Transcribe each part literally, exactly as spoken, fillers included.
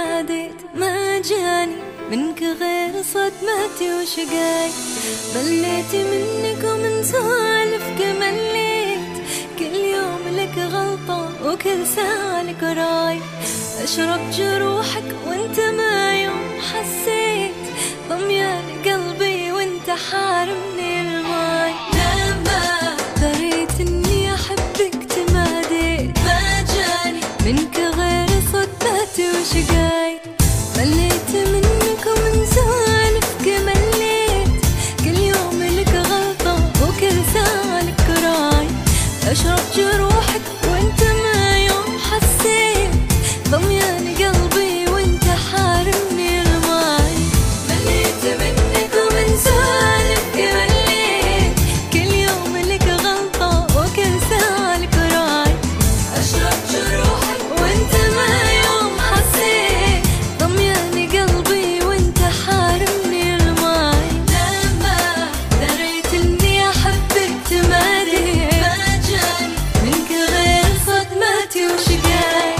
تماديت ما جاني منك غير صدمتي وشقاي. مليت منك ومن سوالفك مليت، كل يوم لك غلطة وكل ساعة لك راي. أشرب جروحك وانت ما يوم حسيت، ضميان قلبي وانت حارمني الماي. لما دريت اني احبك تماديت ما جاني منك غير صدمتي وشقاي. مليت منك ومن سوالفك مليت، كل يوم لك غلطة وكل ساعة لك راي. أشرب جروحك وانت ما يوم حسيت، ضميان قلبي وانت حارمني الماي. مليت منك ومن سوالفك مليت، كل يوم لك غلطة وكل ساعة لك راي. أشرب جروحك وانت ما يوم حسيت، ضميان قلبي وانت حارمني الماي. لما دريت اني احبك تماديت ما جاني منك غير صدمتي وشقاي.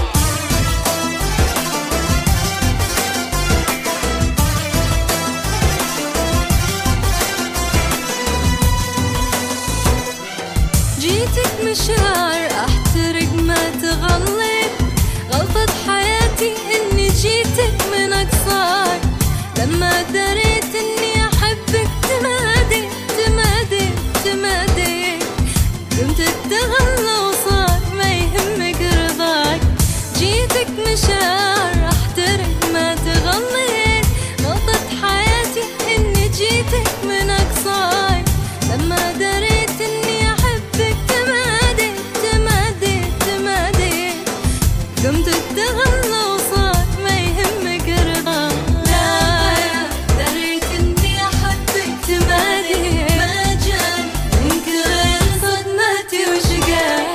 جيتك مشاعر احترق ما تغلب، غلطة حياتي اني جيتك من اقصاي. لما دريت اني احبك تماديت تماديت تماديت، قمت اتغلى وصار ما يهمك رضاي. جيتك مشاعر احترق ما تغلب، غلطة حياتي اني جيتك من اقصاي. لما دريت اني احبك تماديت تماديت تماديت، قمت اتغلى وصار ما يهمك رضاي. لا دريت اني احبك تماديت ما جاني منك غير صدمتي وشقاي.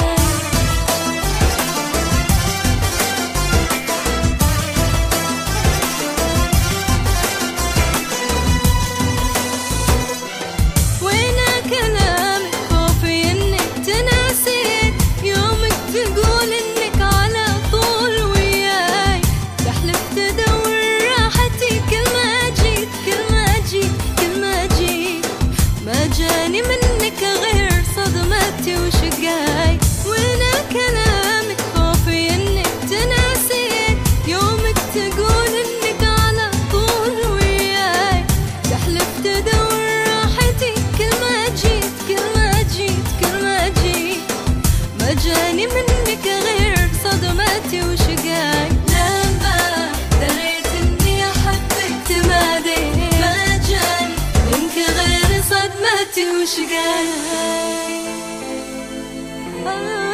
وينا كلامك خوفي انك تناسيت، يومك تقول انك على طول وياي. تحلف تدور راحتي كل ما جيت كل ما جيت كل ما جيت، ما جاني منك غير صدمتي وشقاي. وينا كلامك خوفي انك تناسيت، يومك تقول انك على طول وياي. تحلف تدور راحتي كل ما جيت كل ما جيت كل ما جيت، ما جاني منك غير صدمتي وشقاي. لما دريت اني احبك تماديت ما جاني منك غير صدمتي وشقاي.